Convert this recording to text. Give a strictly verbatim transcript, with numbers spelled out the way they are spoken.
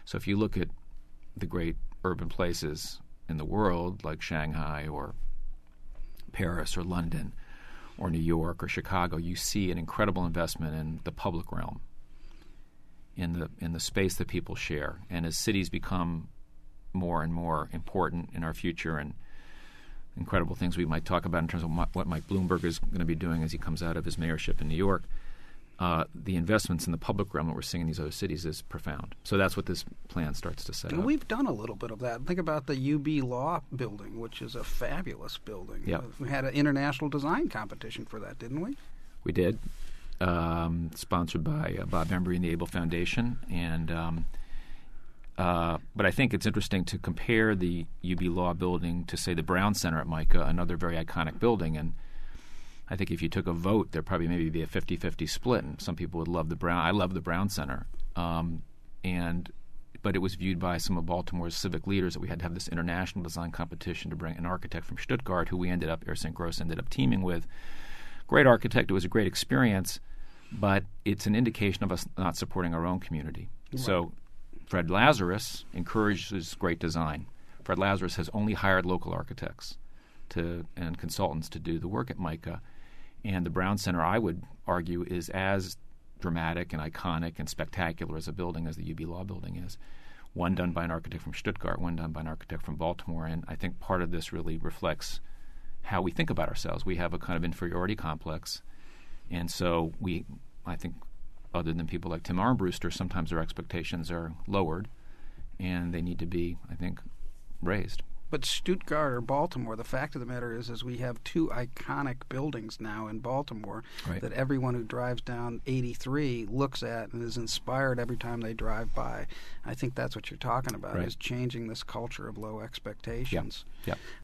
So if you look at the great urban places in the world, like Shanghai or Paris or London or New York or Chicago, you see an incredible investment in the public realm, in the in the space that people share. And as cities become more and more important in our future, and incredible things we might talk about in terms of what Mike Bloomberg is going to be doing as he comes out of his mayorship in New York, uh, the investments in the public realm that we're seeing in these other cities is profound. So that's what this plan starts to set and up. We've done a little bit of that. Think about the U B Law building, which is a fabulous building. Yep. We had an international design competition for that, didn't we? We did, um, sponsored by uh, Bob Embry and the Able Foundation. And um, uh, but I think it's interesting to compare the U B Law building to, say, the Brown Center at MICA, another very iconic building. And I think if you took a vote, there'd probably maybe be a fifty-fifty split. And some people would love the Brown. I love the Brown Center. Um, and but it was viewed by some of Baltimore's civic leaders that we had to have this international design competition to bring an architect from Stuttgart, who we ended up, Air Saint Gross ended up teaming with. Great architect. It was a great experience, but it's an indication of us not supporting our own community. Right. So Fred Lazarus encourages great design. Fred Lazarus has only hired local architects to and consultants to do the work at MICA. And the Brown Center, I would argue, is as dramatic and iconic and spectacular as a building as the U B Law building is. One done by an architect from Stuttgart, one done by an architect from Baltimore. And I think part of this really reflects how we think about ourselves. We have a kind of inferiority complex. And so we, I think, other than people like Tim Armbruster, sometimes our expectations are lowered, and they need to be, I think, raised. But Stuttgart or Baltimore, the fact of the matter is, is we have two iconic buildings now in Baltimore right. that everyone who drives down eighty-three looks at and is inspired every time they drive by. I think that's what you're talking about, right. is changing this culture of low expectations. Yeah. Yeah.